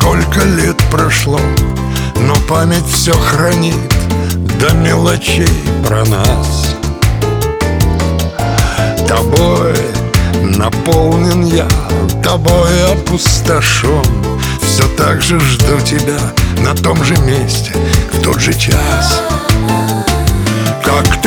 Сколько лет прошло, но память все хранит до мелочей про нас. Тобой наполнен я, тобой опустошен. Все так же жду тебя на том же месте, в тот же час. Как ты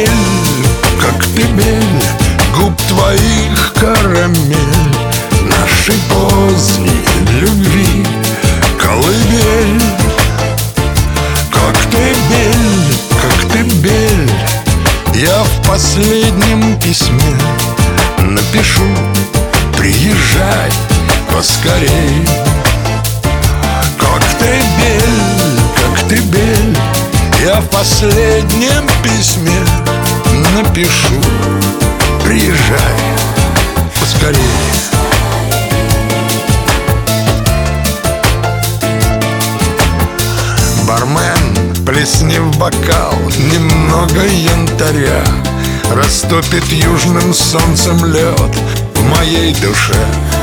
бель, губ твоих карамель, нашей поздней любви колыбель. Как ты бель, я в последнем письме напишу: приезжай поскорей. Как ты бель, я в последнем письме напишу: приезжай поскорей. Бармен, плесни в бокал немного янтаря, растопит южным солнцем лед в моей душе.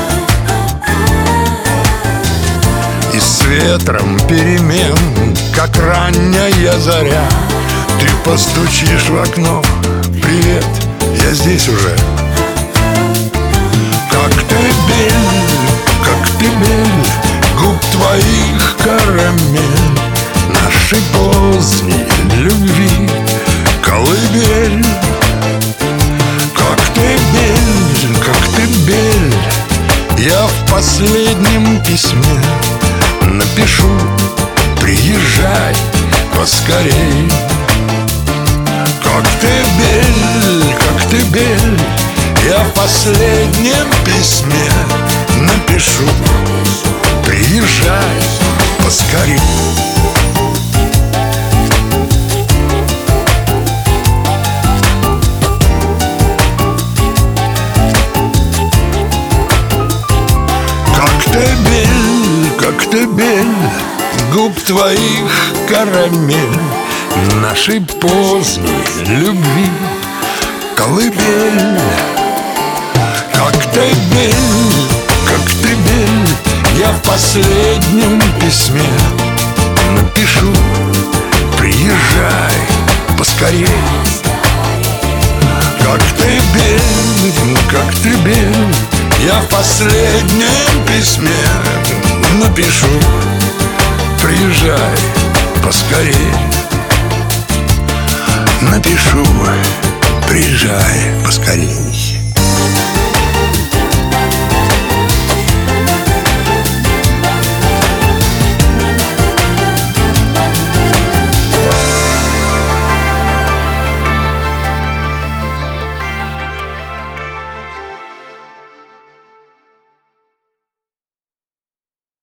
И с ветром перемен, как ранняя заря, ты постучишь в окно: привет, я здесь уже. Как ты бель, губ твоих карамель, нашей поздней любви колыбель. Как ты бель, я в последнем письме напишу: приезжай поскорей. Как ты бель, я в последнем письме напишу: приезжай поскорей. Как ты бель, губ твоих карамель, нашей поздней любви колыбель. Как ты бель, я в последнем письме напишу: приезжай поскорей. Как ты бель, я в последнем письме напишу: приезжай поскорей. Напишу: приезжай поскорей.